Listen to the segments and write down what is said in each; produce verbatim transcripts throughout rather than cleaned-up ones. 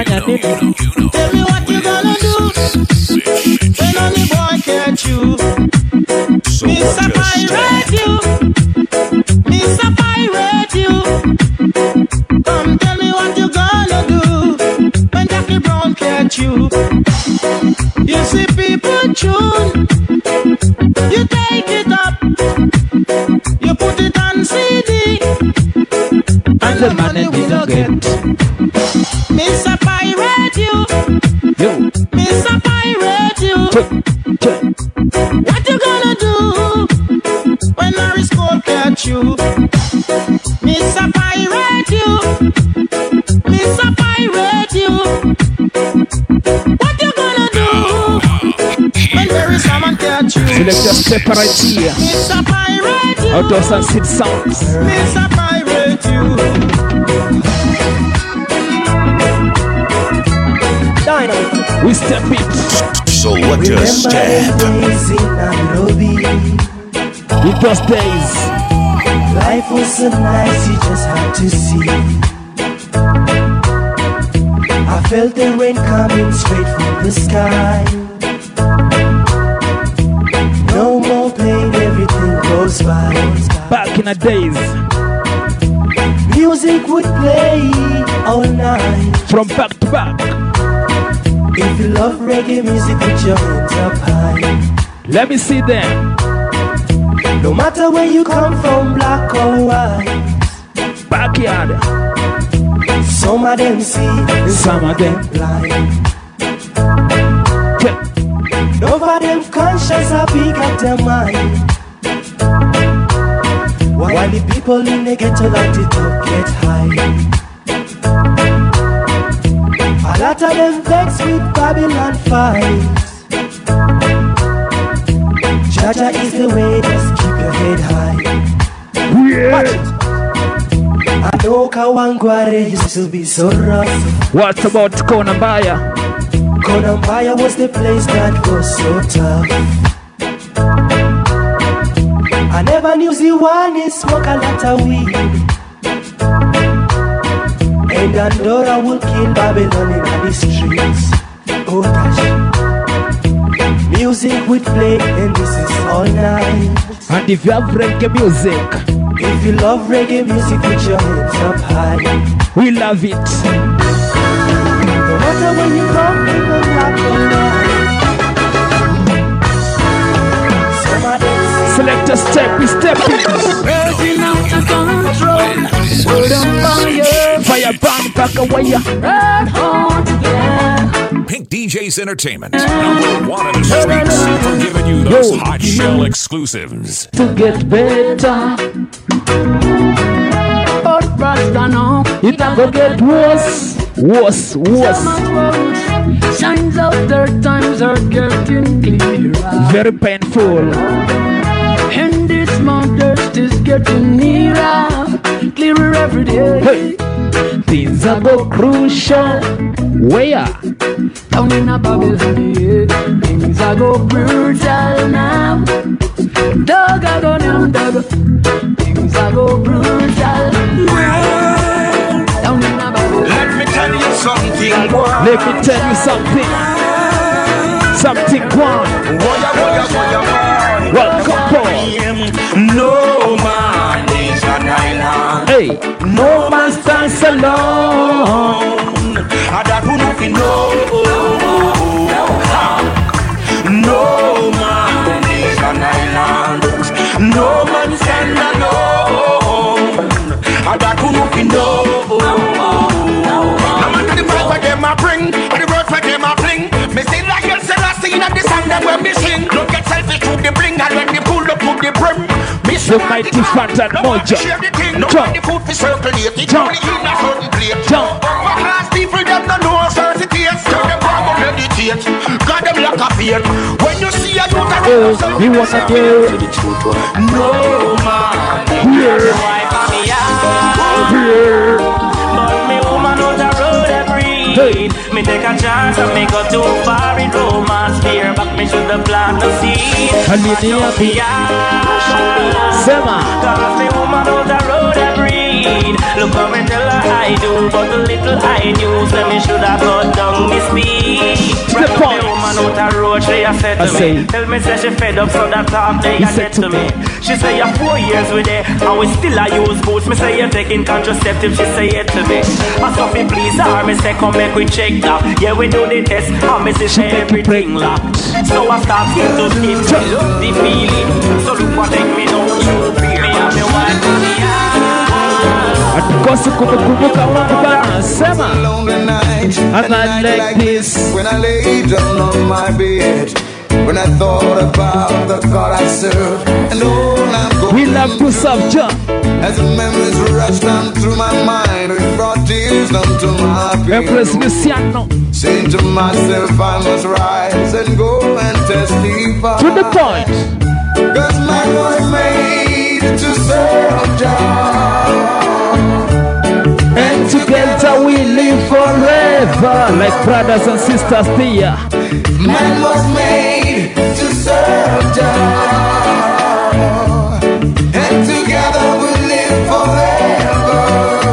Tell me what you gonna do when only boy catch you. So Mister Pirate you, Mister Pirate you. Come tell me what you gonna do when Jackie Brown catch you. You see people tune, you take it up, you put it on C D, and the money we don't get. Mister Pirate you, Yo. Mister Pirate you. What you gonna do when Harris Cole catch you? Mister Pirate you, Mister Pirate you. What you gonna do when there is someone catch you? Select your separate here. Mister Pirate you, Out of some six songs. Mister Pirate you. We step it. Selector step. In those days, life was so nice, you just had to see. I felt the rain coming straight from the sky. No more pain, everything goes by. Back in the days, music would play all night. From back to back. If you love reggae music, put your hands up high. Let me see them. No matter where you come from, black or white. Backyard. Some of them see, and some of them blind. None of them conscious or big at their mind. While the people in the ghetto like to talk, get high. A lot of them vex with Babylon fight. Jaja is the way, just keep your head high. Yeah. Watch it. I know Kawangware used to be so rough. What about Konambaya? Konambaya was the place that was so tough. I never knew Ziwani smoke a lot of weed. And Andorra will kill Babylon in the streets. Oh gosh. Music would play and this is all night. And if you have reggae music, if you love reggae music, put your hands up high. We love it. No matter when you come, people black or white. Select a step, we step it. Burning out of control. World on fire. Fire burn back away. Red hot again. Pink D Js Entertainment, number one in the streets, for giving you those Yo. hot shell exclusives. To get better. But Rasta now, It never get worse. Worse, worse. Signs of their times are getting clearer. Very painful. And this modest is getting nearer, clearer every day. Hey. Things are go crucial. Where? Down in a Babylon, yeah. Things are go brutal now. Dog I go now, dog. Things are go brutal. Down in a Babylon. Let me tell you something. Let me tell you something. Something one. Welcome boy. No man is an island. Hey. No man stands alone. I don't know if you know. No man is an island. No man stands alone. I don't know if you know. No matter the price what them a bring, or the words what them a fling. Me sing like El Selassie in the song that when me sing. Don't get selfish to the bring, and when they pull up to the brim. The mighty fat and mojo. Jump. The food for circulate. It only in a certain place. Jump. Class people them don't know certain taste. Tell them how to meditate. God them like a fear. When you see a youth around, Oh, we wanna do no man. here. Here. But me woman on the road every Hey. me take a chance and me go too far in romance. Fear back me should have planted the seed. Hallelujah. Sema. Cause me woman on the road every Look how me tell her I do, but the little I knew, so me should have gone say I said to I say. me. Tell me say she fed up so that talk they He I said said to to me. me. She say you're four years with it and we still a use boots. Me say you're taking contraceptive. She say it to me. I saw me please her. Me say come make we check that. Yeah we do the test and me say She make you everything locked. So I start to give me love the feeling. So look what take me down. You feel me and me want to be Atikosi kumbukumbuka wangu bana sema. Lonely night, A night like this. when I lay down on my bed, when I thought about the God I serve, and all I'm going We love to serve Jah. as the memories rush down through my mind, it brought tears down to my Empress pillow. Luciano. Saying to myself, I must rise and go and testify. To the point. Cause man was made to serve Jah. And together we live forever. Like brothers and sisters there. Man was made to serve Jah. And together we live forever.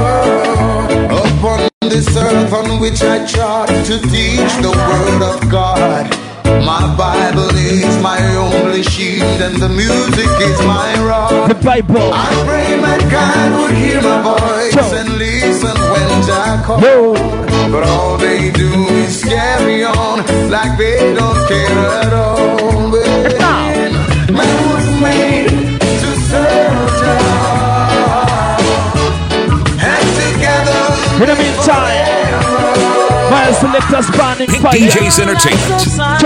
Upon this earth on which I trod to teach the word of God. My Bible is my only shield and the music is my rock. The Bible. I pray mankind would hear my voice Yo. and listen when I call. Yo. But all they do is carry on like they don't care at all. But now. man was made to serve God. And together In the meantime, my selector spanning Pink fire. D Js Entertainment.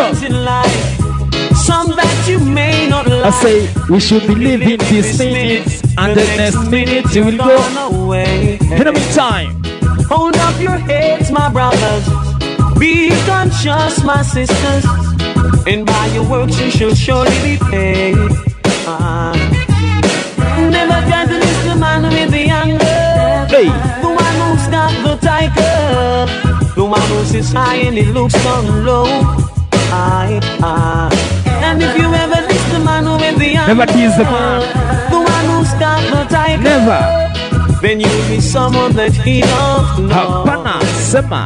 some that you may not like. I say we should be living this minute, and the next minute you will go. away. In the meantime, Hold up your heads, my brothers. Be conscious, my sisters. And by your works you shall surely be paid. Ah. Never try to listen to man with the anger. hey, The one who's got the tiger. The one who sits high and he looks down low. I, I. And if you ever listen to man with the anger, never tease the man. the one who's got the tiger, Never. then you'll be someone that he don't know. Hapana sema.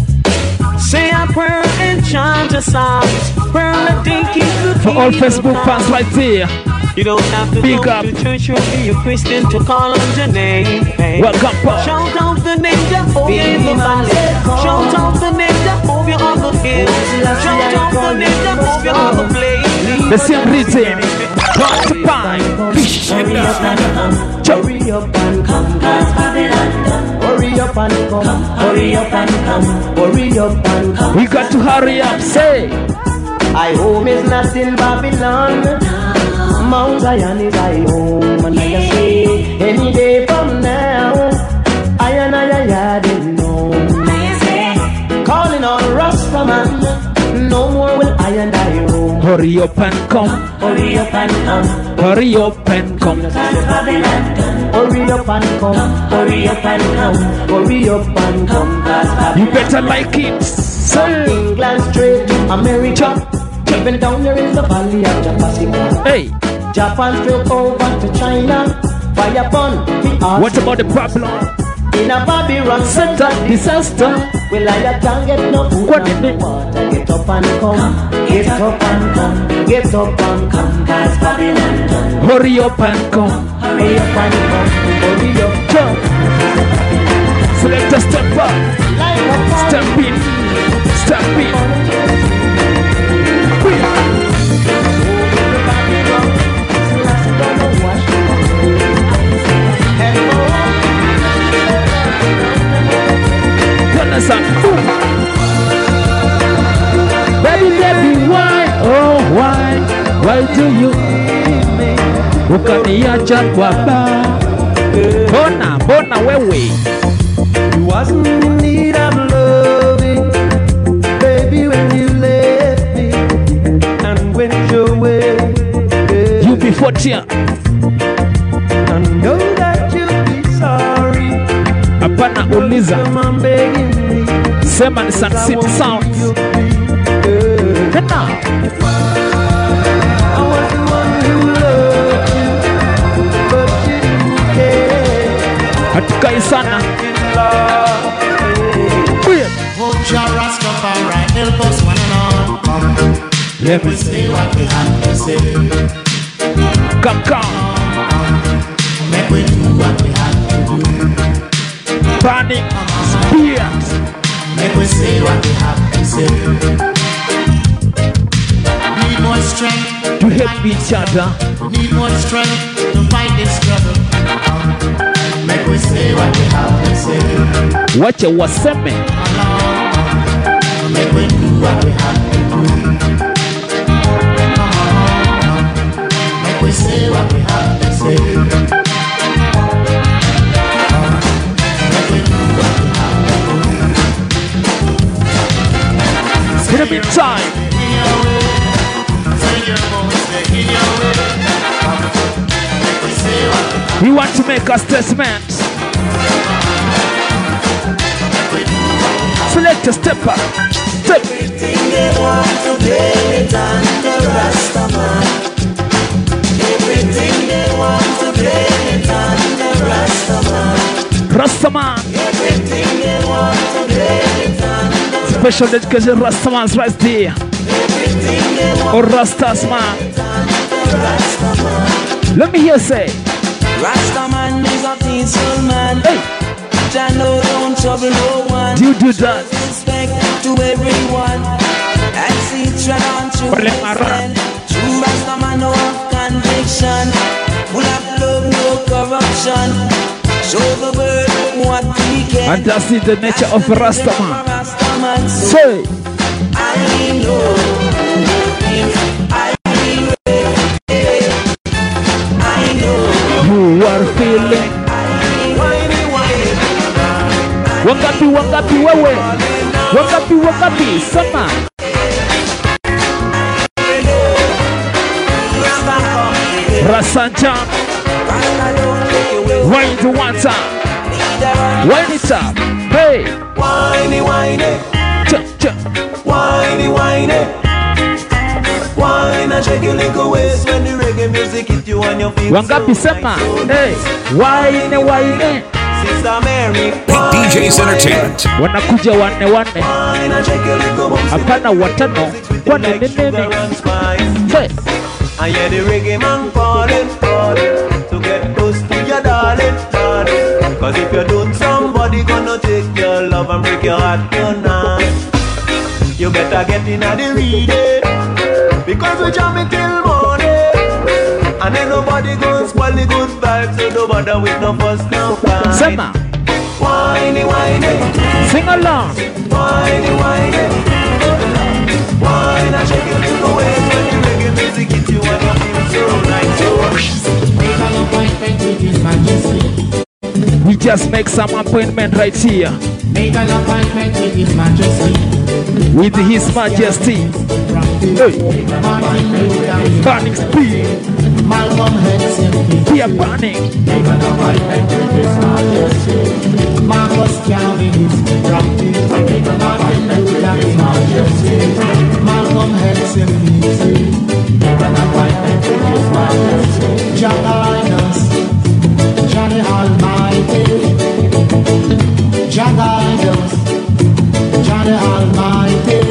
Say a prayer and chant a psalm. Prayer a day keep the For all king Facebook alive. fans right there, You don't have to Big go up. to church or be a Christian to call on your name. Hey. welcome Paul. Shout out the name Jehovah in the valley. Shout out the name Jehovah on the hill. Shout out the name Jehovah on the plain. The same rhythm. One to find. Hurry up and come, hurry up and come, cause Babylon done. Hurry up and come, hurry up and come, hurry up and come. We got to hurry up. Say, I home is not in Babylon. Mount Zion is I home, and I say any day from now, I and I I didn't know. Calling on Rastaman, no more will I and I roam. hurry up and come. Hurry up and come, Hurry up and come. cause Babylon done. Hurry up and come, hurry up and come, hurry up and come, cause Babylon. You better like it. Say, England straight to America, even down there in the valley of Japasima. hey, Japan straight over to China. Fire upon the earth. what about the problem? In a Babylon center Disaster. well, I can't get no food What and did it- water. Get up and come, get up and come, get up and come, cause Babylon done. Hurry up and come. Hurry up and come, hurry up. Jump. Select a step up. Like a fire. Step in. Step in. Quick. Jonathan. Boom. Baby, baby, why, oh why, why do you leave me? Ukaniacha kwa baa. Bona, bona wewe. You wasn't in need of loving, baby, when you left me and went your way. You be fortier. I know that you'll be sorry. Hapana uliza. Come on, begging me. Sema ni Sun City Sounds. Tena. I was the one who loved you, but you didn't care. Hatukai sana. Love, Quick. Oh, Jah Rastafari, help us one and all. Come. Let me say what we have to say. Come, come. Make we do what we have to do. Panic, spirit. Make we say what we have to say. Need more strength to help each other. Need more strength to fight this struggle. Make we say what we have to say. What you was saying? Make we do what we have to do. Make we say what we have to say. Make we do what we have to do. It's gonna be time. We want to make a statement. Select a stepper. Step. Everything they want to blame it on the Rastaman. Everything they want to blame it on the Rastaman. Rastaman. Everything they want to blame it on the Special dedication Rastaman's right there. Everything they want or Rastas man. Let me hear say. Rastaman is a peaceful man. Hey. Jah no don't trouble no one. You do that. Respect to everyone. I see Jah on true man. True Rastaman no conviction. Full of love, no corruption. Show the world what we can. And that's the nature of Rastaman. Say. I know. You are feeling Wakapi, wakapi, wewe Wakapi, wakapi, sama Rasanjam Wind the one time Wind it up Hey Winey, winey Cha, cha Winey, winey Wine and shake your little waist when the reggae music hit you on your feet. Wangapi sema, hey, wine, wine. Sister Mary, D J's Entertainment. Wanakuja wane wane. Hapana watano. Wane nene. Hey. I hear the reggae man calling, calling to get close to your darling, darling. Cause if you don't, somebody gonna take your love and break your heart tonight. You better get in at the reading. Because we jam it till morning. And then nobody goes spoil the good vibes. So no bother with no fuss, no fight. Sema. Whiny, whiny. Sing along. Whiny, whiny. Whine and shake it to the waist. When the reggae music hit you and you feel so nice. So make an appointment with His Majesty. We just make some appointment right here. Make an appointment with His Majesty. With His Majesty. Hey. Burning speed. Malcolm heads in we are burning. Make an appointment with His Majesty. Marcus Calvin is dropping. Make an appointment with His Majesty. Malcolm heads in Make an appointment with His Majesty. Jah guide Johnny Almighty. Jah guide Johnny Almighty.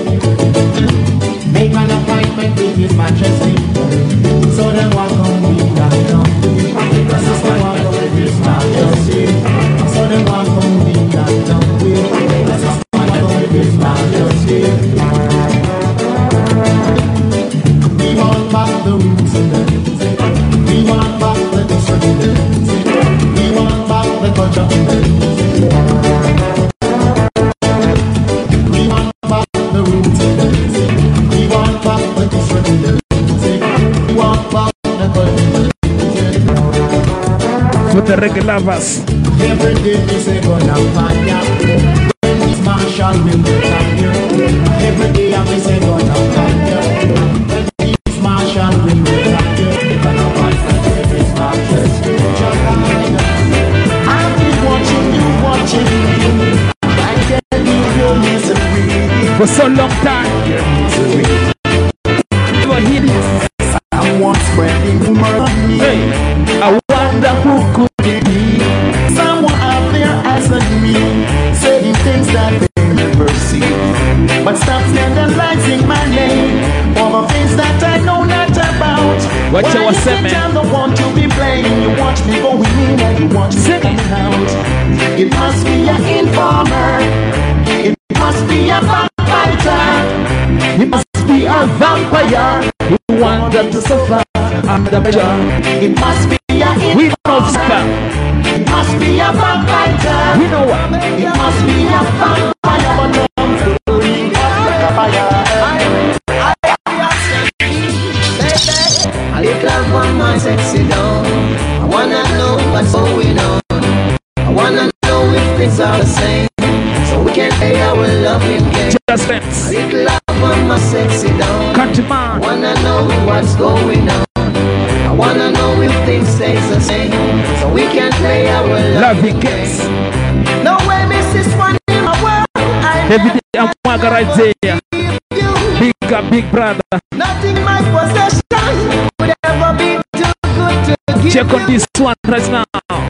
Make an appointment with His Majesty. So then what can we that now? Sister walk with His Majesty. So then what can we that now? Sister walk with His Majesty. We want back the roots in the music. We want back the history in the music. We want back the culture in the music. We want back the roots in the music. We want back the history in the music. We want back the culture in the music. For the reggae lovers. Every day we say gonna find ya. When this Marshall will return you. Every day we say gonna find ya. When this Marshall will return you. Gonna find this Marshall. I've been watching you, watching you. I can't leave your misery. For so long time. You are healing. Someone spreading rumor on me. Hey, I wonder who could it be? Someone out there asking me, saying things that they never see. But stop scandalizing my name. For What you was saying, man? I don't want to be playing. You watch me going in and you watch me coming out. It must be an informer. It must be a vampire. It must be a vampire who wants them to suffer under pressure. It must be an informer. It must be a vampire. We know what? It must be a vampire. But I'm feeling a fire. I love one my sexy dog. I wanna know what's going on. I wanna know if things are the same, so we can play our loving game. Just dance. I love one my sexy dog. Country man. I wanna know what's going on. I wanna know if things stay the same, so we can play our loving game. No way, Missus One in my world. Every day I'm walking right there. Big up, big brother. Nothing in my possession would ever be too good to give. Check on this one right now.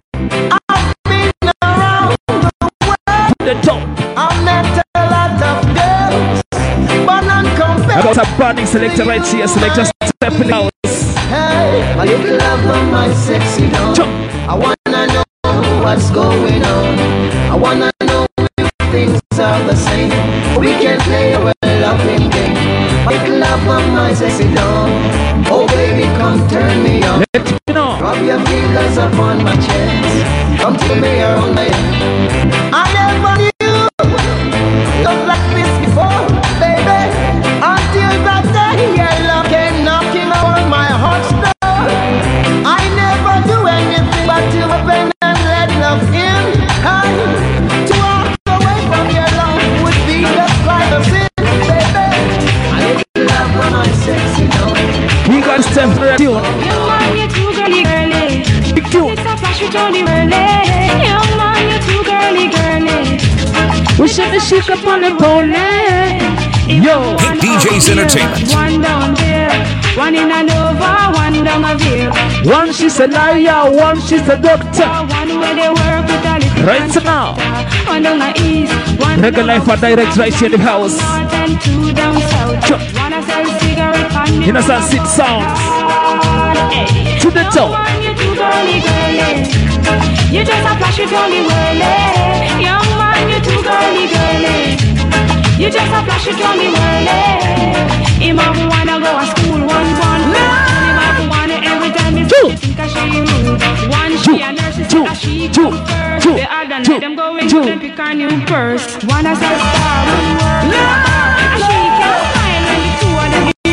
I've been around the world. The top. I've met a lot of girls, but none compared. I got a burning selector right here. Selector step in the house. Hey, my little lover, my sexy dog. I wanna know what's going on. I wanna know if things are the same. We can play our loving game. My little lover, my sexy dog. Oh baby, come turn me on. Let me know. Rub your fingers upon my chest. Come to me around my head. I never knew love like this before, baby. Until that day, your love came knocking on my heart's door. I never do anything but to open and let love in. And to walk away from your love would be just like a sin, baby. I little love for my sexy dog. We got to step for the tune. Young man, you're too girly, girly. Big tune. It's a flash with Johnny Burley. Young man, you're too girly, girly. We should be shook up on the pony. Yo. Hit D Js Entertainment. One down there, one in a Nova, one down a Veer. One she's a liar, one she's a doctor. One where they work with a little Right now. One down a east, one Regular life for direct right here in the house. north and two down south. Sure. One a sell cigarette on the You know some six sounds. Hey. To the top. Young man, you're too girly, girly. You just a flash with Johnny Burley. Young man, you're too girly, girly. You just a flash with Johnny Burley. Him have wanna go to school one one. Him have wanna every time he see think a she rude. One she a nurse, she think a she come first. The other let them go into them pick a new purse. One a sell star, one work in a bar. And she can't smile when the two of them get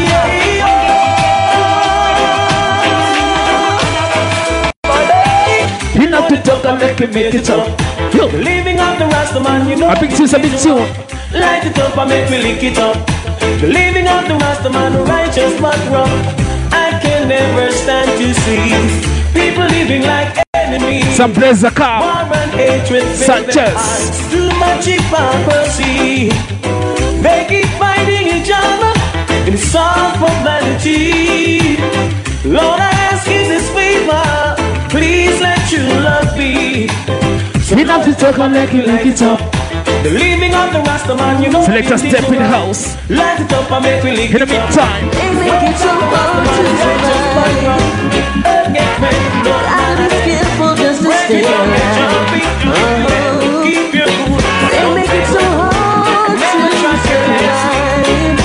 You know to talk and make it make it up. Yo. Living up the Rasta man, you know. A big tune, a big tune. Light it up and make me lick it up. Living up the Rasta man, righteous but wrong. I can never stand to see people living like enemies. Some plays the car. War and hatred, Sanchez. too much hypocrisy. They keep fighting each other in song for vanity. Lord, I ask you this favor, please let your love be. We have to talk and make it lick it up. The living of the Rasta man, you know. Select a step in the house. Light it up and make me lick In the it up. meantime. They make it so hard to survive. I'll be skillful just to stay alive. Oh. They make it so hard to survive.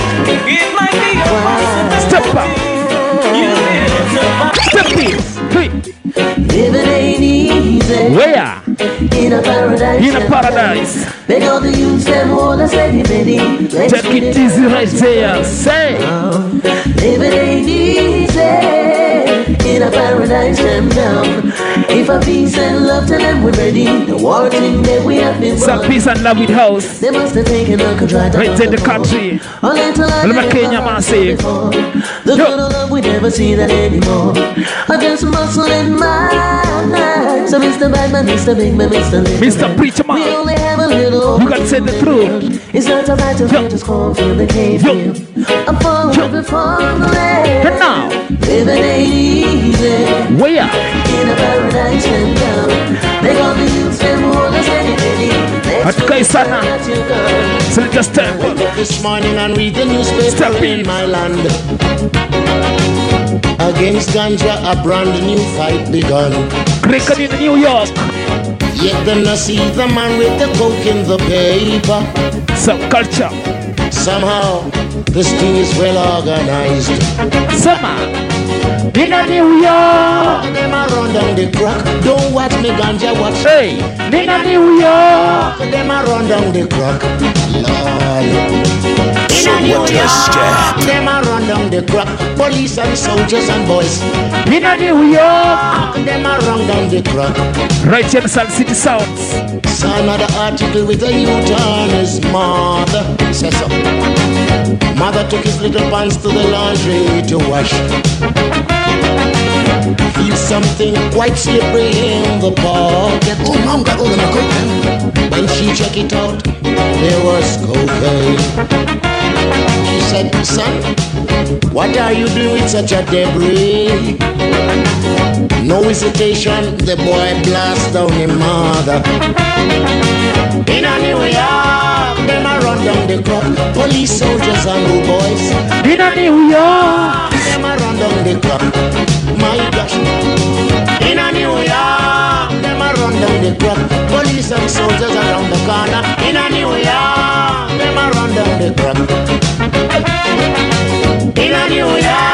Step up. Step in. Hey. Living ain't easy. Where? In a paradise. In a paradise. Beg all the youths them all a steady ready. Take it easy right there. Say. Living ain't easy. In a paradise them down. If a peace and love to them we're ready. The war thing that we have been Some won. peace and love with house. They must have taken a contract. Right in the country. A little I Look at Kenya, massive. The good of love we never see that anymore. I just muscle in my life. So Mister Batman, Mister Big Man, Mister Little Mister Man. Preacher We Man. only have a little. You gotta say the truth. It's not a right to Yo. just cornfield the cave. Yo. I'm falling before the land. And now. Living ain't easy. Where? In a paradise and down. They got the youths them who hold us steady. At Kaisana. Select a step. This morning and read the newspaper Step in. in my land. Against ganja, a brand new fight begun. Cricket in New York. Yet them not see the man with the coke in the paper. Some culture. Somehow, this thing is well organized. Summer. In a New York. Them a run down the crack. Don't watch me ganja, watch. Hey, in a New York. Them a run down the crack. Lord. So what a step. Them a run down the crack. Police and soldiers and boys. In a New York. Them a run down the crack. Right here in Sun City Sounds. Saw another article with a youth and his mother. Says so. Mother took his little pants to the laundry to wash. Feel something quite slippery in the pocket. Oh, mom got all of my cocaine. When she checked it out, there was cocaine. She said, son, what are you doing with such a debris? No hesitation, the boy blast down his mother. In a New York, them a run down the clock. Police, soldiers and good boys. In a New York, them a run down the clock. My gosh. In a New York, them a run down the clock. Police and soldiers around the corner. In a New York, them a run down the clock. In a New York.